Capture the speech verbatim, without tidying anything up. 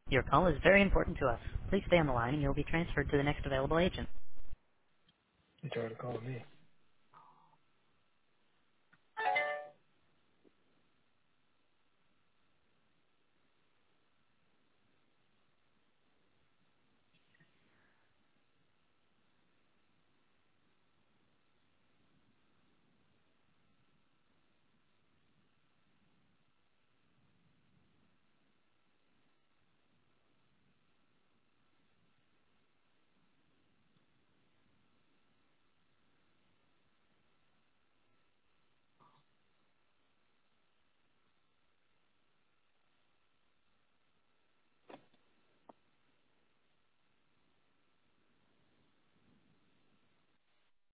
Your call is very important to us. Please stay on the line and you'll be transferred to the next available agent. You tried to call me.